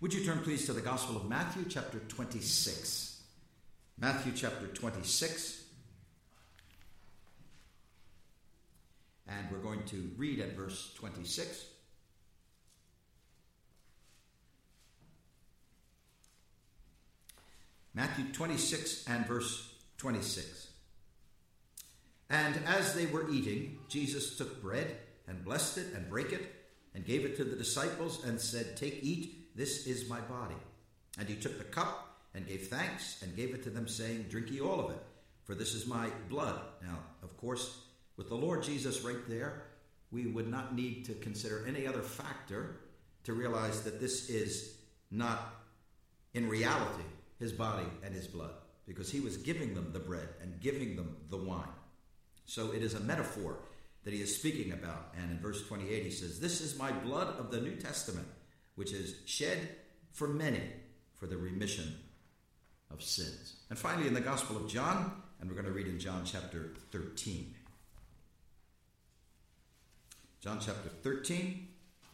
Would you turn please to the Gospel of Matthew chapter 26. Matthew chapter 26. And we're going to read at verse 26. Matthew 26 and verse 26. And as they were eating, Jesus took bread and blessed it and brake it and gave it to the disciples and said, "Take, eat, this is my body." And he took the cup and gave thanks and gave it to them, saying, "Drink ye all of it, for this is my blood." Now, of course, with the Lord Jesus right there, we would not need to consider any other factor to realize that this is not, in reality, his body and his blood, because he was giving them the bread and giving them the wine. So it is a metaphor that he is speaking about. And in verse 28 he says, "This is my blood of the New Testament, which is shed for many for the remission of sins." And finally in the Gospel of John, and we're going to read in John chapter 13. John chapter 13.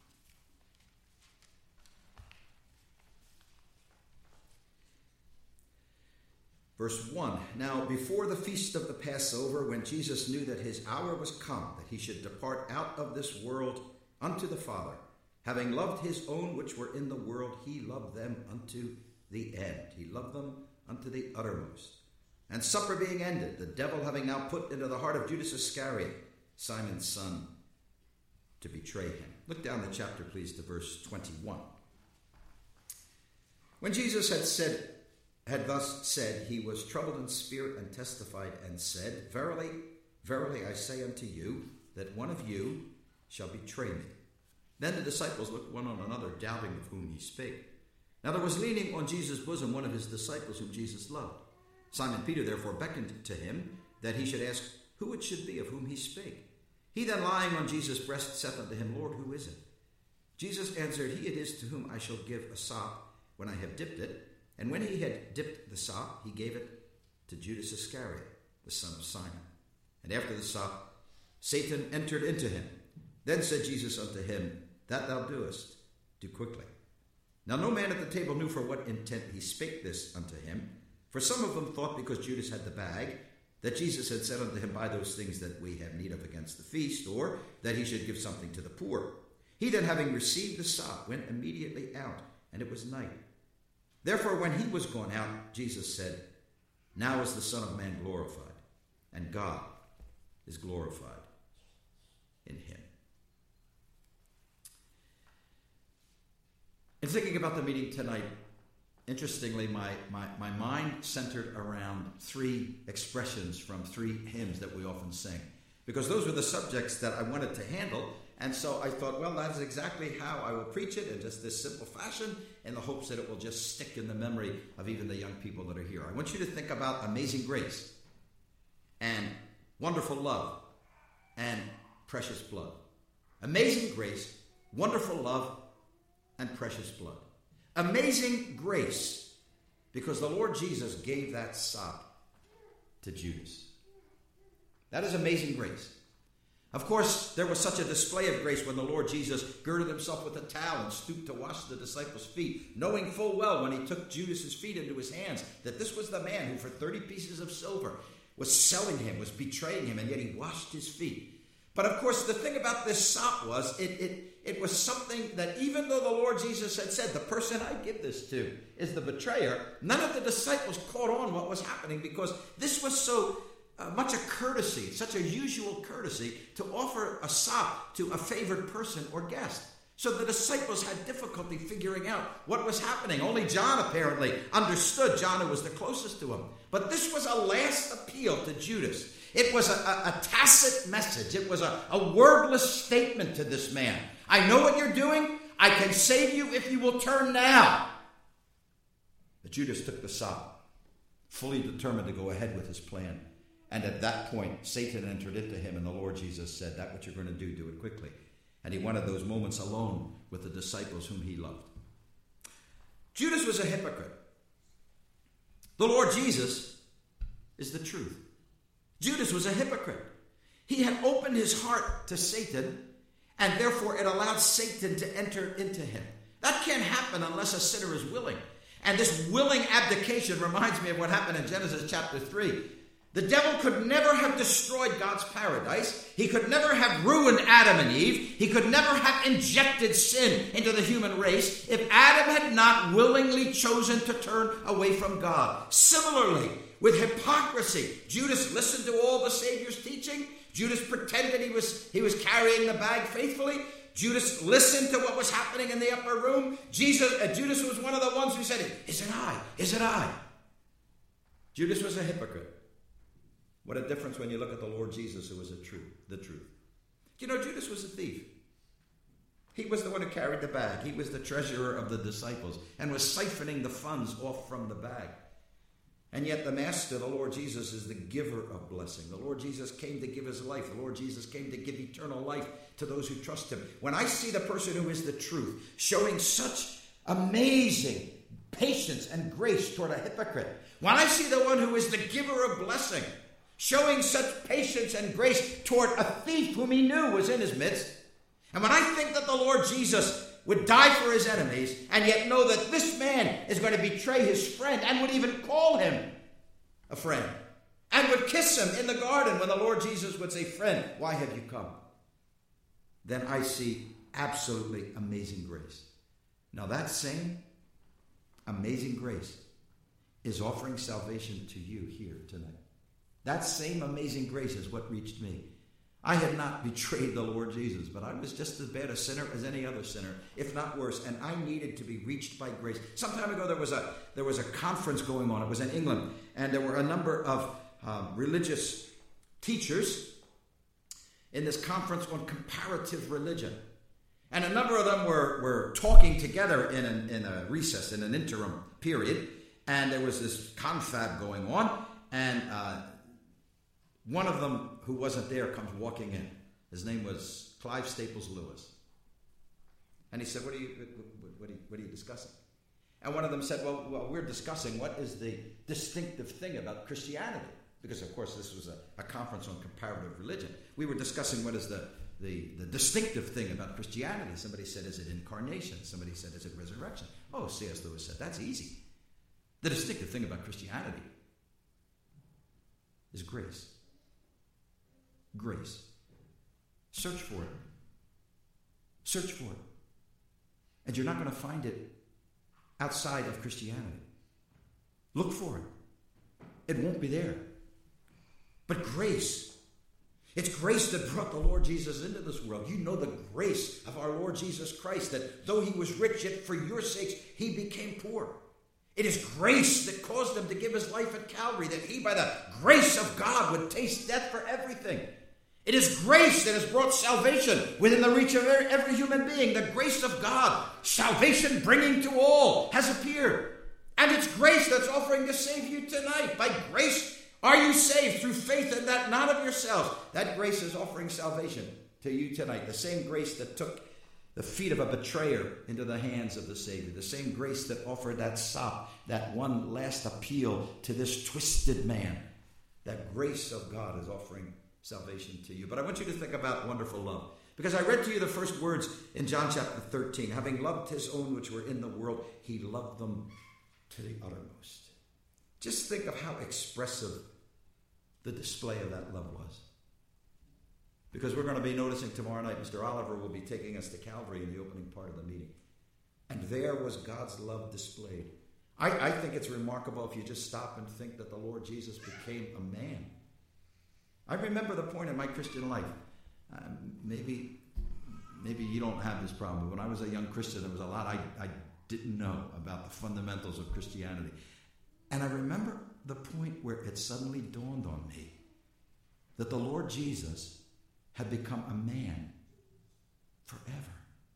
Verse 1, "Now before the feast of the Passover, when Jesus knew that his hour was come, that he should depart out of this world unto the Father, having loved his own which were in the world, he loved them unto the end." He loved them unto the uttermost. "And supper being ended, the devil having now put into the heart of Judas Iscariot, Simon's son, to betray him." Look down the chapter, please, to verse 21. "When Jesus had thus said, he was troubled in spirit and testified and said, Verily, verily, I say unto you, that one of you shall betray me. Then the disciples looked one on another, doubting of whom he spake. Now there was leaning on Jesus' bosom one of his disciples whom Jesus loved. Simon Peter therefore beckoned to him, that he should ask who it should be of whom he spake. He then lying on Jesus' breast saith unto him, Lord, who is it? Jesus answered, He it is to whom I shall give a sop when I have dipped it. And when he had dipped the sop, he gave it to Judas Iscariot, the son of Simon. And after the sop, Satan entered into him. Then said Jesus unto him, That thou doest, do quickly. Now no man at the table knew for what intent he spake this unto him. For some of them thought, because Judas had the bag, that Jesus had said unto him, Buy those things that we have need of against the feast, or that he should give something to the poor. He then, having received the sop, went immediately out, and it was night. Therefore, when he was gone out, Jesus said, Now is the Son of Man glorified, and God is glorified in him. In thinking about the meeting tonight, interestingly, my mind centered around three expressions from three hymns that we often sing, because those were the subjects that I wanted to handle. And so I thought, well, that's exactly how I will preach it in just this simple fashion, in the hopes that it will just stick in the memory of even the young people that are here. I want you to think about Amazing Grace and Wonderful Love and Precious Blood. Amazing Grace, Wonderful Love, and Precious Blood. Amazing Grace, because the Lord Jesus gave that sop to Judas. That is amazing grace. Of course, there was such a display of grace when the Lord Jesus girded himself with a towel and stooped to wash the disciples' feet, knowing full well when he took Judas's feet into his hands that this was the man who for 30 pieces of silver was selling him, was betraying him, and yet he washed his feet. But of course, the thing about this sop was it was something that even though the Lord Jesus had said, the person I give this to is the betrayer, none of the disciples caught on what was happening, because this was so much a courtesy, such a usual courtesy to offer a sop to a favored person or guest. So the disciples had difficulty figuring out what was happening. Only John apparently understood, John who was the closest to him. But this was a last appeal to Judas. It was a tacit message. It was a wordless statement to this man. I know what you're doing. I can save you if you will turn now. But Judas took the sop, fully determined to go ahead with his plan. And at that point, Satan entered into him, and the Lord Jesus said, That what you're going to do it quickly. And he wanted those moments alone with the disciples whom he loved. Judas was a hypocrite. The Lord Jesus is the truth. Judas was a hypocrite. He had opened his heart to Satan, and therefore it allowed Satan to enter into him. That can't happen unless a sinner is willing. And this willing abdication reminds me of what happened in Genesis chapter 3. The devil could never have destroyed God's paradise. He could never have ruined Adam and Eve. He could never have injected sin into the human race if Adam had not willingly chosen to turn away from God. Similarly, with hypocrisy, Judas listened to all the Savior's teaching. Judas pretended he was carrying the bag faithfully. Judas listened to what was happening in the upper room. Judas was one of the ones who said, "Is it I? Is it I?" Judas was a hypocrite. What a difference when you look at the Lord Jesus, who was the truth. You know, Judas was a thief. He was the one who carried the bag. He was the treasurer of the disciples and was siphoning the funds off from the bag. And yet the Master, the Lord Jesus, is the giver of blessing. The Lord Jesus came to give his life. The Lord Jesus came to give eternal life to those who trust him. When I see the person who is the truth showing such amazing patience and grace toward a hypocrite, when I see the one who is the giver of blessing showing such patience and grace toward a thief whom he knew was in his midst, and when I think that the Lord Jesus would die for his enemies, and yet know that this man is going to betray his friend and would even call him a friend, and would kiss him in the garden when the Lord Jesus would say, "Friend, why have you come?" then I see absolutely amazing grace. Now that same amazing grace is offering salvation to you here tonight. That same amazing grace is what reached me. I had not betrayed the Lord Jesus, but I was just as bad a sinner as any other sinner, if not worse, and I needed to be reached by grace. Some time ago, there was a conference going on. It was in England, and there were a number of religious teachers in this conference on comparative religion. And a number of them were talking together in a recess, in an interim period, and there was this confab going on, and one of them who wasn't there comes walking in. His name was Clive Staples Lewis. And he said, what are you discussing? And one of them said, well, we're discussing what is the distinctive thing about Christianity. Because, of course, this was a conference on comparative religion. We were discussing what is the distinctive thing about Christianity. Somebody said, is it incarnation? Somebody said, is it resurrection? Oh, C.S. Lewis said, that's easy. The distinctive thing about Christianity is grace. Grace. Search for it. Search for it. And you're not going to find it outside of Christianity. Look for it. It won't be there. But grace. It's grace that brought the Lord Jesus into this world. You know the grace of our Lord Jesus Christ, that though he was rich, yet for your sakes he became poor. It is grace that caused him to give his life at Calvary, that he, by the grace of God, would taste death for everything. It is grace that has brought salvation within the reach of every human being. The grace of God, salvation bringing to all, has appeared. And it's grace that's offering to save you tonight. By grace are you saved through faith, and that not of yourselves. That grace is offering salvation to you tonight. The same grace that took the feet of a betrayer into the hands of the Savior. The same grace that offered that sop, that one last appeal to this twisted man. That grace of God is offering salvation to you. But I want you to think about wonderful love. Because I read to you the first words in John chapter 13. Having loved his own which were in the world, he loved them to the uttermost. Just think of how expressive the display of that love was. Because we're going to be noticing tomorrow night, Mr. Oliver will be taking us to Calvary in the opening part of the meeting. And there was God's love displayed. I think it's remarkable if you just stop and think that the Lord Jesus became a man. I remember the point in my Christian life. Maybe you don't have this problem, but when I was a young Christian, there was a lot I didn't know about the fundamentals of Christianity. And I remember the point where it suddenly dawned on me that the Lord Jesus had become a man forever.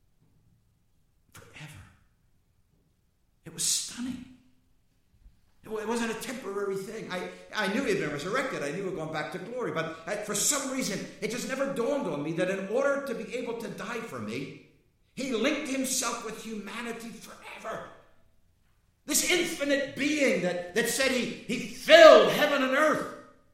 Forever. It was stunning. It wasn't a temporary thing. I knew he had been resurrected. I knew he had gone back to glory. But for some reason, it just never dawned on me that in order to be able to die for me, he linked himself with humanity forever. This infinite being that said he filled heaven and earth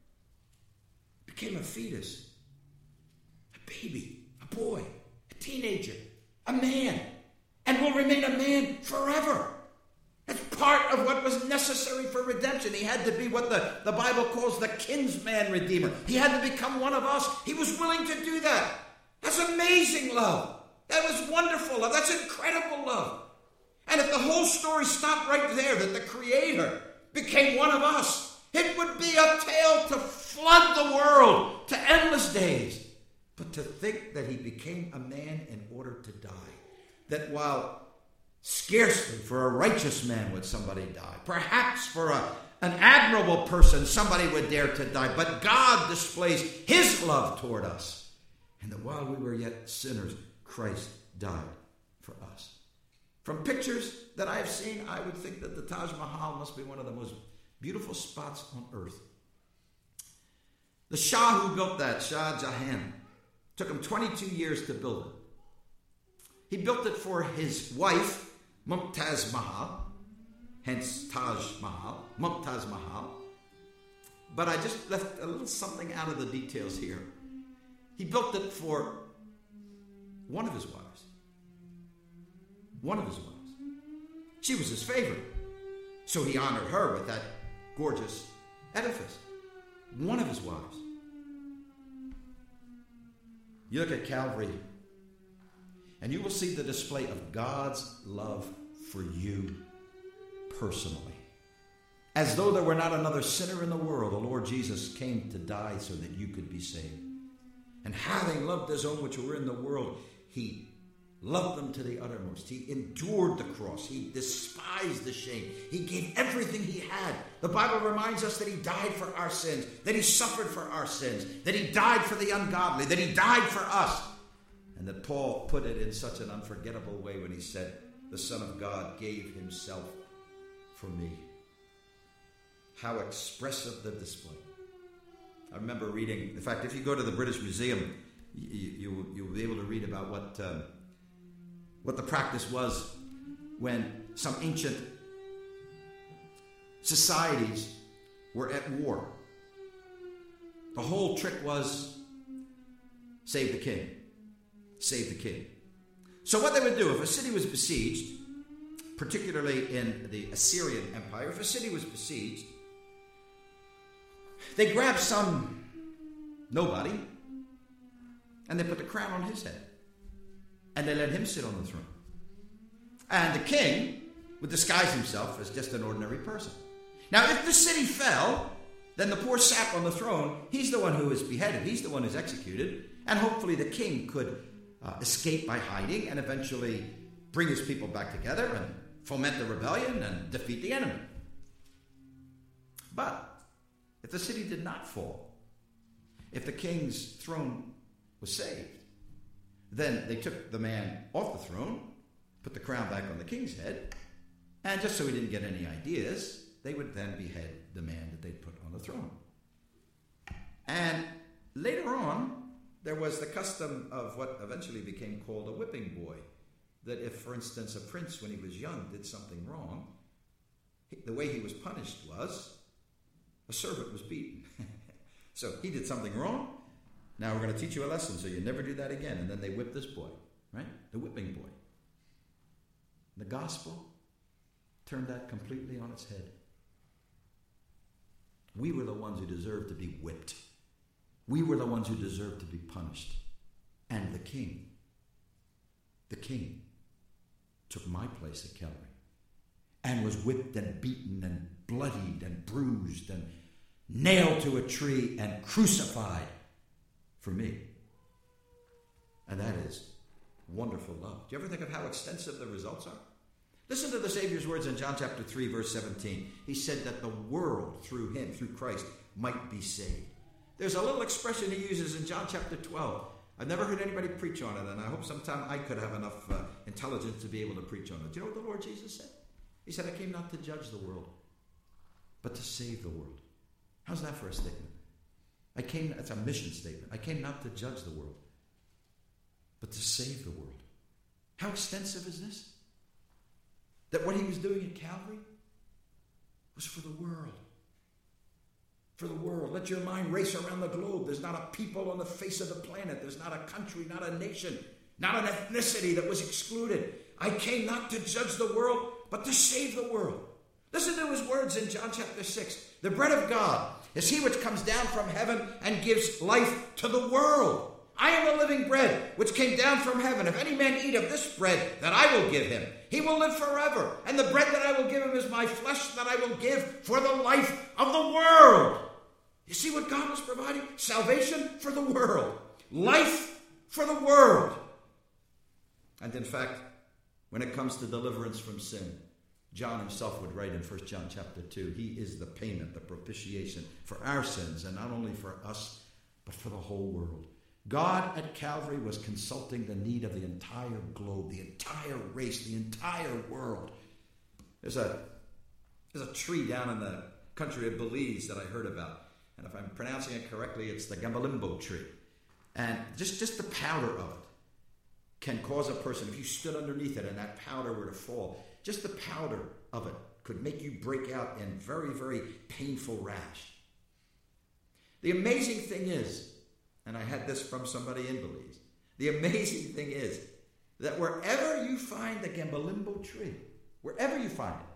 became a fetus, a baby, a boy, a teenager, a man. and will remain a man forever. That's part of what was necessary for redemption. He had to be what the Bible calls the kinsman redeemer. He had to become one of us. He was willing to do that. That's amazing love. That was wonderful love. That's incredible love. And if the whole story stopped right there, that the Creator became one of us, it would be a tale to flood the world to endless days. But to think that he became a man in order to die, that while scarcely for a righteous man would somebody die, perhaps for an admirable person somebody would dare to die, but God displays his love toward us, and that while we were yet sinners, Christ died for us. From pictures that I have seen, I would think that the Taj Mahal must be one of the most beautiful spots on earth. The Shah who built that, Shah Jahan, took him 22 years to build it. He built it for his wife, Mumtaz Mahal, hence Taj Mahal, Mumtaz Mahal. But I just left a little something out of the details here. He built it for one of his wives. One of his wives. She was his favorite. So he honored her with that gorgeous edifice. One of his wives. You look at Calvary, and you will see the display of God's love for you personally. As though there were not another sinner in the world, the Lord Jesus came to die so that you could be saved. And having loved his own which were in the world, he loved them to the uttermost. He endured the cross. He despised the shame. He gave everything he had. The Bible reminds us that he died for our sins, that he suffered for our sins, that he died for the ungodly, that he died for us. And that Paul put it in such an unforgettable way when he said, the Son of God gave himself for me. How expressive the display. I remember reading, in fact, if you go to the British Museum, you'll be able to read about what the practice was when some ancient societies were at war. The whole trick was save the king. Save the king. So what they would do, if a city was besieged, particularly in the Assyrian Empire, if a city was besieged, they grabbed some nobody and they put the crown on his head. And they let him sit on the throne. And the king would disguise himself as just an ordinary person. Now, if the city fell, then the poor sap on the throne, he's the one who is beheaded. He's the one who's executed. And hopefully the king could escape by hiding and eventually bring his people back together and foment the rebellion and defeat the enemy. But if the city did not fall, if the king's throne was saved, then they took the man off the throne, put the crown back on the king's head, and just so he didn't get any ideas, they would then behead the man that they'd put on the throne. And later on, there was the custom of what eventually became called a whipping boy, that if, for instance, a prince when he was young did something wrong, the way he was punished was a servant was beaten. So he did something wrong. Now we're going to teach you a lesson so you never do that again. And then they whip this boy, right? The whipping boy. The gospel turned that completely on its head. We were the ones who deserved to be whipped. We were the ones who deserved to be punished. And the king took my place at Calvary and was whipped and beaten and bloodied and bruised and nailed to a tree and crucified for me. And that is wonderful love. Do you ever think of how extensive the results are? Listen to the Savior's words in John chapter 3, verse 17. He said that the world through him, through Christ, might be saved. There's a little expression he uses in John chapter 12. I've never heard anybody preach on it, and I hope sometime I could have enough intelligence to be able to preach on it. Do you know what the Lord Jesus said? He said, I came not to judge the world, but to save the world. How's that for a statement? It's a mission statement. I came not to judge the world, but to save the world. How extensive is this? That what he was doing at Calvary was for the world. For the world. Let your mind race around the globe. There's not a people on the face of the planet. There's not a country, not a nation, not an ethnicity that was excluded. I came not to judge the world, but to save the world. Listen to his words in John chapter 6. The bread of God is he which comes down from heaven and gives life to the world. I am the living bread which came down from heaven. If any man eat of this bread that I will give him, he will live forever. And the bread that I will give him is my flesh that I will give for the life of the world. You see what God was providing? Salvation for the world. Life for the world. And in fact, when it comes to deliverance from sin, John himself would write in 1 John chapter 2, he is the payment, the propitiation for our sins, and not only for us, but for the whole world. God at Calvary was consulting the need of the entire globe, the entire race, the entire world. There's a tree down in the country of Belize that I heard about. And if I'm pronouncing it correctly, it's the Gambalimbo tree. And just the powder of it can cause a person, if you stood underneath it and that powder were to fall, just the powder of it could make you break out in very, very painful rash. The amazing thing is, and I had this from somebody in Belize, the amazing thing is that wherever you find the Gambalimbo tree, wherever you find it,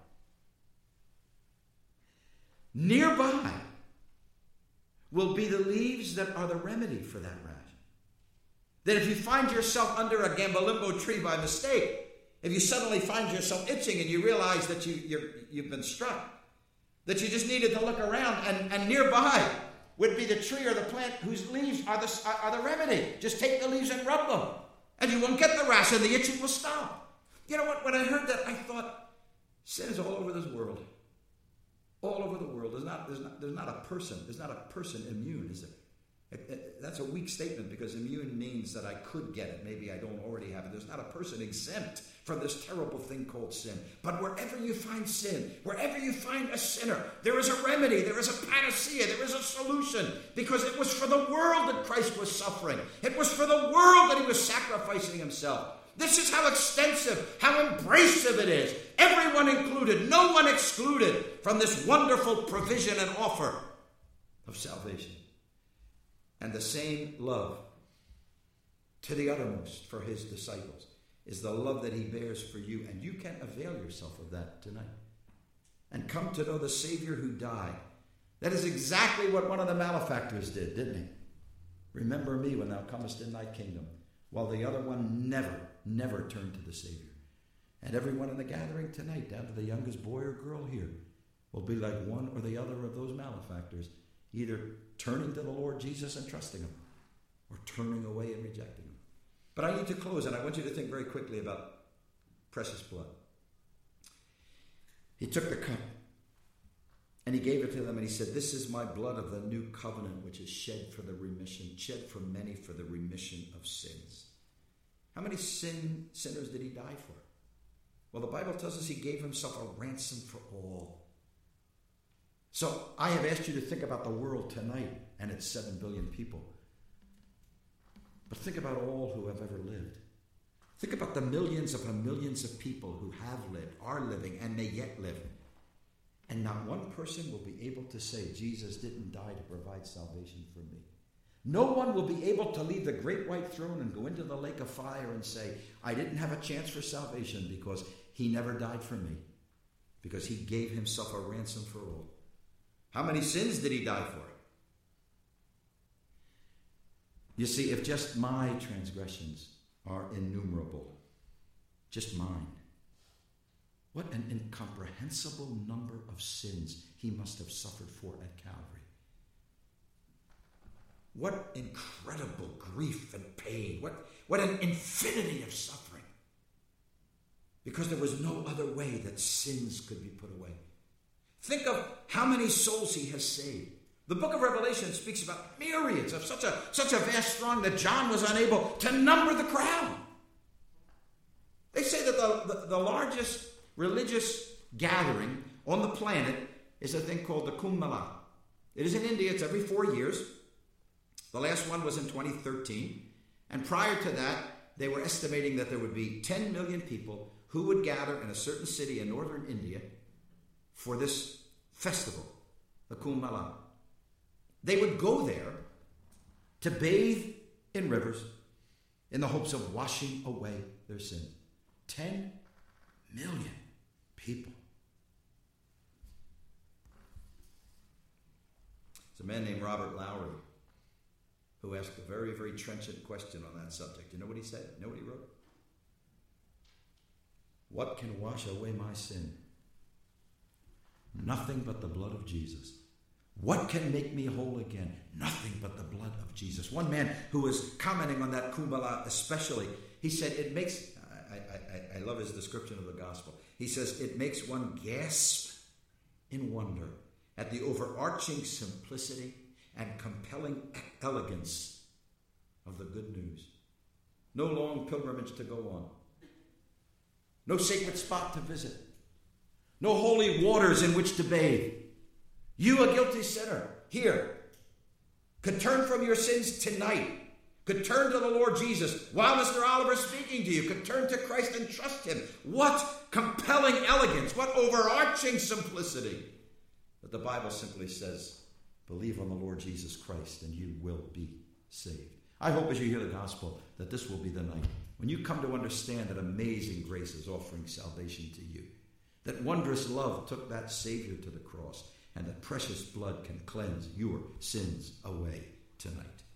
nearby will be the leaves that are the remedy for that rash. That if you find yourself under a Gambalimbo tree by mistake, if you suddenly find yourself itching and you realize that you've been struck, that you just needed to look around and nearby would be the tree or the plant whose leaves are the remedy. Just take the leaves and rub them, and you won't get the rash, and the itching will stop. You know what? When I heard that, I thought, sin is all over this world. All over the world. There's not a person immune, is there? That's a weak statement, because immune means that I could get it. Maybe I don't already have it. There's not a person exempt from this terrible thing called sin. But wherever you find sin, wherever you find a sinner, there is a remedy, there is a panacea, there is a solution. Because it was for the world that Christ was suffering. It was for the world that he was sacrificing himself. This is how extensive, how embracive it is. Everyone included, no one excluded from this wonderful provision and offer of salvation. And the same love to the uttermost for his disciples is the love that he bears for you. And you can avail yourself of that tonight and come to know the Savior who died. That is exactly what one of the malefactors did, didn't he? Remember me when thou comest in thy kingdom. While the other one never turned to the Savior. And everyone in the gathering tonight, down to the youngest boy or girl here, will be like one or the other of those malefactors, either turning to the Lord Jesus and trusting him, or turning away and rejecting him. But I need to close, and I want you to think very quickly about precious blood. He took the cup, and he gave it to them, and he said, "This is my blood of the new covenant, which is shed for many for the remission of sins." How many sinners did he die for? Well, the Bible tells us he gave himself a ransom for all. So I have asked you to think about the world tonight and its 7 billion people. But think about all who have ever lived. Think about the millions upon millions of people who have lived, are living, and may yet live. And not one person will be able to say, Jesus didn't die to provide salvation for me. No one will be able to leave the great white throne and go into the lake of fire and say, I didn't have a chance for salvation because he never died for me. Because he gave himself a ransom for all. How many sins did he die for? You see, if just my transgressions are innumerable, just mine, what an incomprehensible number of sins he must have suffered for at Calvary. What incredible grief and pain. What an infinity of suffering. Because there was no other way that sins could be put away. Think of how many souls he has saved. The book of Revelation speaks about myriads of such a vast throng that John was unable to number the crowd. They say that the largest religious gathering on the planet is a thing called the Kumbh Mela. It is in India. It's every 4 years. The last one was in 2013. And prior to that, they were estimating that there would be 10 million people who would gather in a certain city in northern India for this festival, the Kumbh Mela. They would go there to bathe in rivers in the hopes of washing away their sins, 10 million people. There's a man named Robert Lowry who asked a very, very trenchant question on that subject. You know what he said? You know what he wrote? What can wash away my sin? Nothing but the blood of Jesus. What can make me whole again? Nothing but the blood of Jesus. One man who was commenting on that Kumbala especially, he said, it makes, I love his description of the gospel. He says, it makes one gasp in wonder at the overarching simplicity and compelling elegance of the good news. No long pilgrimage to go on. No sacred spot to visit. No holy waters in which to bathe. You, a guilty sinner, here, could turn from your sins tonight. Could turn to the Lord Jesus while Mr. Oliver's speaking to you. Could turn to Christ and trust him. What compelling elegance. What overarching simplicity. But the Bible simply says, believe on the Lord Jesus Christ and you will be saved. I hope as you hear the gospel that this will be the night when you come to understand that amazing grace is offering salvation to you. That wondrous love took that Savior to the cross, and that precious blood can cleanse your sins away tonight.